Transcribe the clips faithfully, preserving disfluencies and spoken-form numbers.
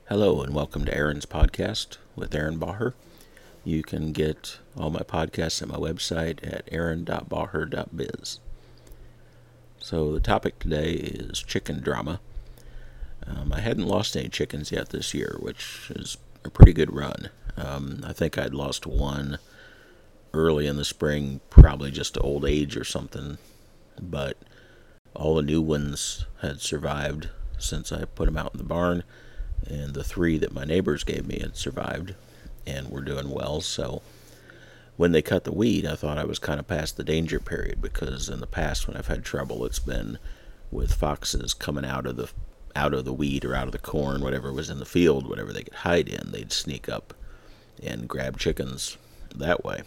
Hello and welcome to Aaron's Podcast with Aaron Baher. You can get all my podcasts at my website at aaron dot baher dot biz. So the topic today is chicken drama. Um, I hadn't lost any chickens yet this year, which is a pretty good run. Um, I think I'd lost one early in the spring, probably just to old age or something, but all the new ones had survived since I put them out in the barn, and the three that my neighbors gave me had survived and were doing well. So when they cut the weed, I thought I was kind of past the danger period, because in the past when I've had trouble, it's been with foxes coming out of the out of the weed or out of the corn, whatever was in the field, whatever they could hide in, they'd sneak up and grab chickens that way.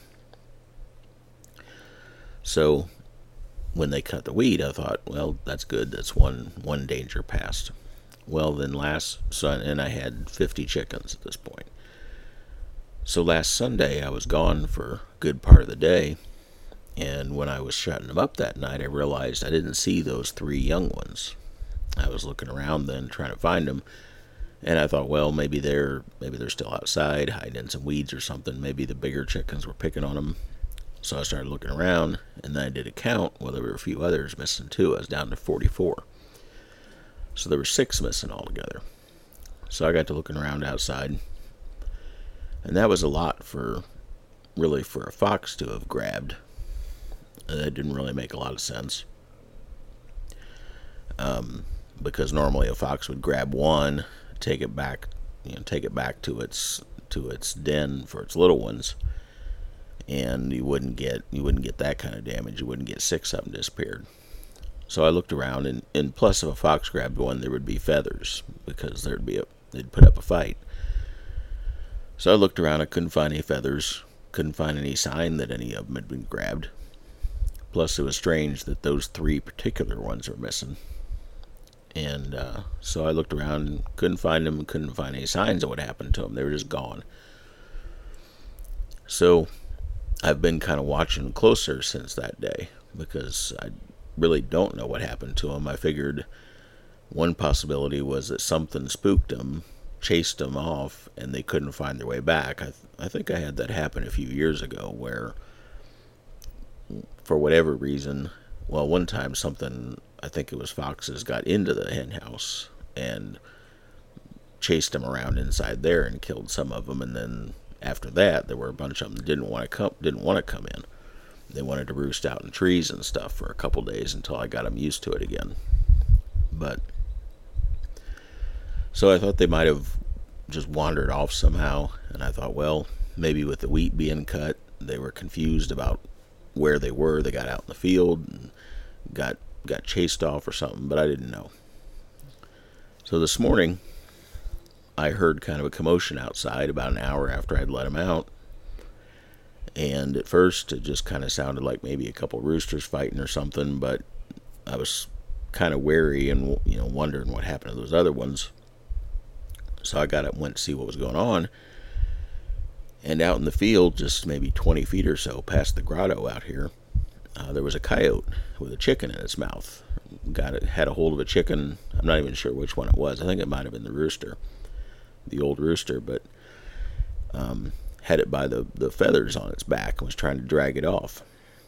So when they cut the weed, I thought, well, that's good. That's one one danger past. Well, then last Sunday, and I had fifty chickens at this point. So last Sunday, I was gone for a good part of the day, and when I was shutting them up that night, I realized I didn't see those three young ones. I was looking around then, trying to find them, and I thought, well, maybe they're maybe they're still outside, hiding in some weeds or something. Maybe the bigger chickens were picking on them. So I started looking around, and then I did a count. Well, there were a few others missing too. I was down to forty-four. So there were six missing altogether. So I got to looking around outside, and that was a lot for, really, for a fox to have grabbed. And that didn't really make a lot of sense. Um, because normally a fox would grab one, take it back, you know, take it back to its to its den for its little ones, and you wouldn't get you wouldn't get that kind of damage. You wouldn't get six of them disappeared. So I looked around, and, and plus if a fox grabbed one, there would be feathers, because there'd be a they'd put up a fight. So I looked around, I couldn't find any feathers, couldn't find any sign that any of them had been grabbed. Plus it was strange that those three particular ones were missing. And uh, so I looked around and couldn't find them, couldn't find any signs of what happened to them. They were just gone. So I've been kind of watching closer since that day, because I really don't know what happened to them. I figured one possibility was that something spooked them, chased them off, and they couldn't find their way back. I, th- I think I had that happen a few years ago, where for whatever reason, well, one time something, I think it was foxes, got into the hen house and chased them around inside there and killed some of them. And then after that, there were a bunch of them that didn't want to come, didn't want to come in. They wanted to roost out in trees and stuff for a couple days until I got them used to it again. But so I thought they might have just wandered off somehow, and I thought, well, maybe with the wheat being cut, they were confused about where they were. They got out in the field and got got chased off or something, but I didn't know. So this morning, I heard kind of a commotion outside about an hour after I'd let them out. And at first, it just kind of sounded like maybe a couple roosters fighting or something, but I was kind of wary and, you know, wondering what happened to those other ones. So I got up and went to see what was going on. And out in the field, just maybe twenty feet or so past the grotto out here, uh, there was a coyote with a chicken in its mouth. Got it, had a hold of a chicken. I'm not even sure which one it was. I think it might have been the rooster, the old rooster, but um, had it by the, the feathers on its back and was trying to drag it off.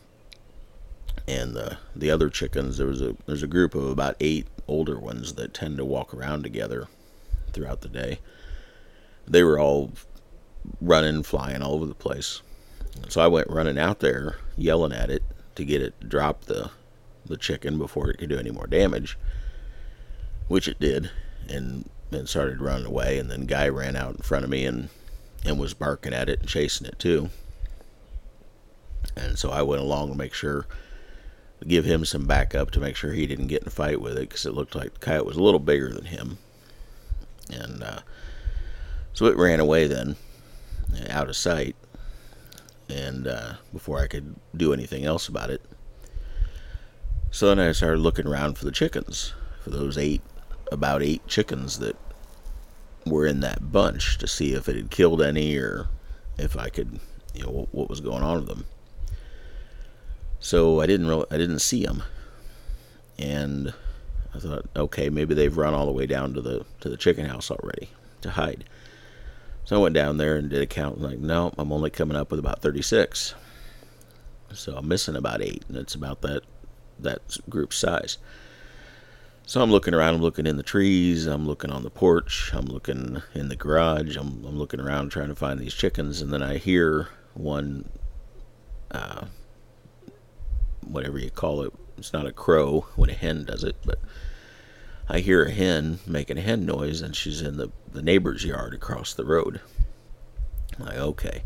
And the the other chickens, there was a there's a group of about eight older ones that tend to walk around together throughout the day. They were all running, flying all over the place. So I went running out there, yelling at it to get it to drop the the chicken before it could do any more damage, which it did, and then started running away. And then Guy ran out in front of me and and was barking at it and chasing it too. And so I went along to make sure, to give him some backup, to make sure he didn't get in a fight with it, because it looked like the coyote was a little bigger than him. And uh, so it ran away then, out of sight, and uh, before I could do anything else about it. So then I started looking around for the chickens, for those eight, about eight chickens that were in that bunch, to see if it had killed any, or if I could, you know, what, what was going on with them. So I didn't really, I didn't see them, and I thought, okay, maybe they've run all the way down to the to the chicken house already. to hide. So I went down there and did a count. And like, no, I'm only coming up with about thirty-six. So I'm missing about eight, and it's about that that group size. So I'm looking around, I'm looking in the trees, I'm looking on the porch, I'm looking in the garage, I'm, I'm looking around trying to find these chickens, and then I hear one, uh, whatever you call it, it's not a crow when a hen does it, but I hear a hen making a hen noise, and she's in the, the neighbor's yard across the road. I'm like, okay.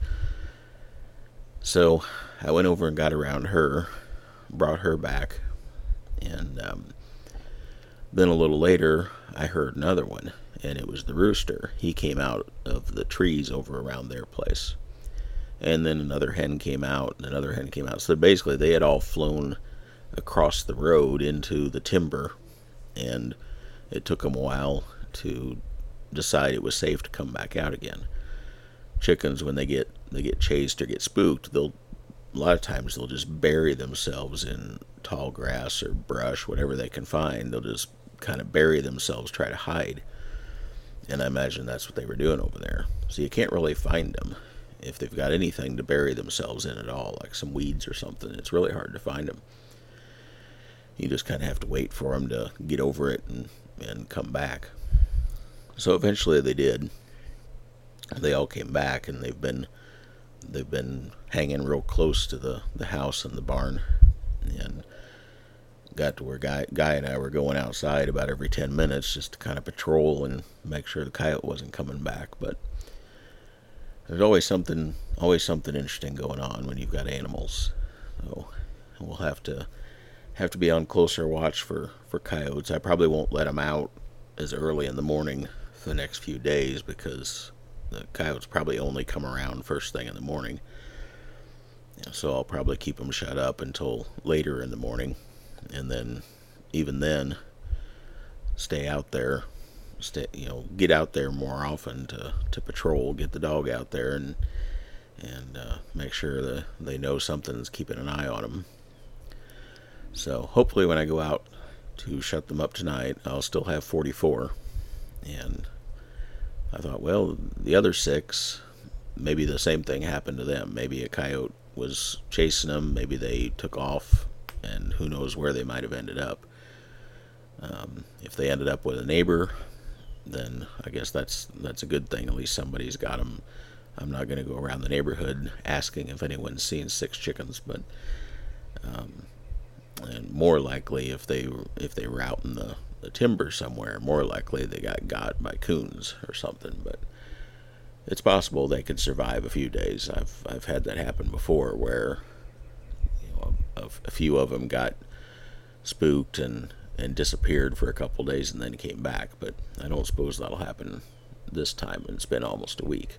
So I went over and got around her, brought her back, and um, then a little later, I heard another one, and it was the rooster. He came out of the trees over around their place. And then another hen came out, and another hen came out. So basically, they had all flown across the road into the timber, and it took them a while to decide it was safe to come back out again. Chickens, when they get they get chased or get spooked, they'll a lot of times they'll just bury themselves in tall grass or brush, whatever they can find. They'll just kind of bury themselves, try to hide. And I imagine that's what they were doing over there. So you can't really find them if they've got anything to bury themselves in at all, like some weeds or something. It's really hard to find them. You just kind of have to wait for them to get over it and, and come back. So eventually they did. They all came back, and they've been they've been hanging real close to the, the house and the barn, and got to where Guy, Guy and I were going outside about every ten minutes just to kind of patrol and make sure the coyote wasn't coming back. But there's always something always something interesting going on when you've got animals. So we'll have to have to be on closer watch for, for coyotes. I probably won't let them out as early in the morning for the next few days, because the coyotes probably only come around first thing in the morning. So I'll probably keep them shut up until later in the morning. And then, even then, stay out there, stay, you know, get out there more often to, to patrol, get the dog out there, and and uh, make sure that they know something's keeping an eye on them. So hopefully when I go out to shut them up tonight, I'll still have forty-four. And I thought, well, the other six, maybe the same thing happened to them. Maybe a coyote was chasing them, maybe they took off, and who knows where they might have ended up. Um, if they ended up with a neighbor, then I guess that's that's a good thing. At least somebody's got them. I'm not going to go around the neighborhood asking if anyone's seen six chickens, but um, and more likely if they if they were out in the, the timber somewhere, more likely they got got by coons or something. But it's possible they could survive a few days. I've I've had that happen before, where A, a few of them got spooked and, and disappeared for a couple days and then came back. But I don't suppose that'll happen this time, and it's been almost a week.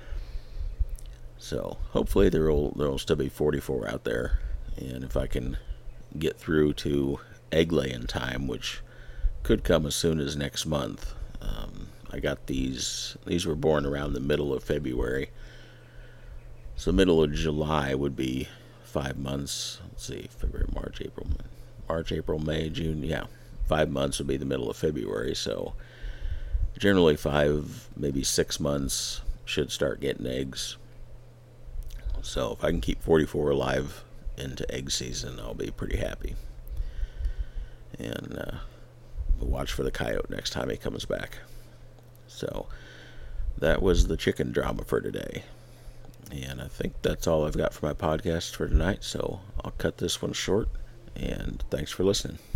So hopefully there'll there'll still be forty-four out there, and if I can get through to egg laying time, which could come as soon as next month. Um, I got these. These were born around the middle of February, so middle of July would be five months. Let's see, February, March, April, March, April, May, June. Yeah, five months would be the middle of February. So generally five, maybe six months should start getting eggs. So if I can keep forty-four alive into egg season, I'll be pretty happy. And uh, we'll watch for the coyote next time he comes back. So that was the chicken drama for today. And I think that's all I've got for my podcast for tonight, so I'll cut this one short, and thanks for listening.